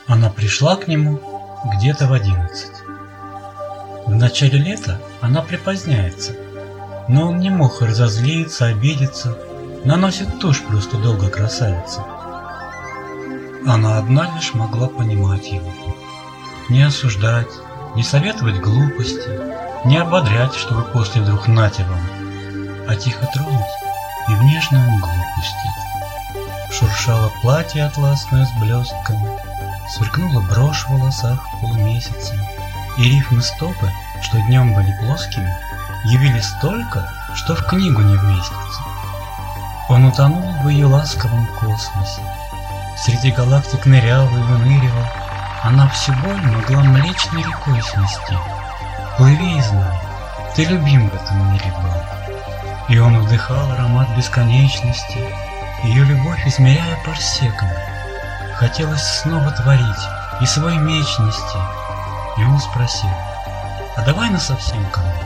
Она пришла к нему где-то в 11. В начале лета она припоздняется, но он не мог разозлиться, обидеться, наносит тушь просто долго красавица. Она одна лишь могла понимать его, не осуждать, не советовать глупости, не ободрять, чтобы после вдруг нате вам, а тихо тронуть и в нежную мглу пустить. Шуршало платье атласное с блестками, сверкнула брошь в волосах полумесяца, и рифмы стопы, что днем были плоскими, явились столько, что в книгу не вместится. Он утонул в ее ласковом космосе, среди галактик нырял и выныривал, она всю боль могла млечной рекой снести. Плыви и знай, ты любим в этом мире был. И он вдыхал аромат бесконечности, ее любовь измеряя парсеками. Хотелось снова творить и свой меч нести. И он спросил: а давай насовсем ко мне?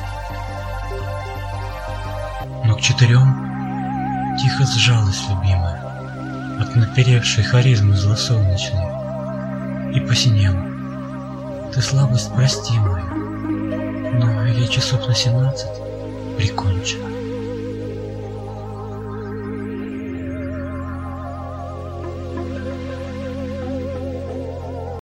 Но к 4 тихо сжалась любимая от наперевшей харизмы злосолнечной и посинела. Ты слабость прости мою, но я часов на 17 прикончу.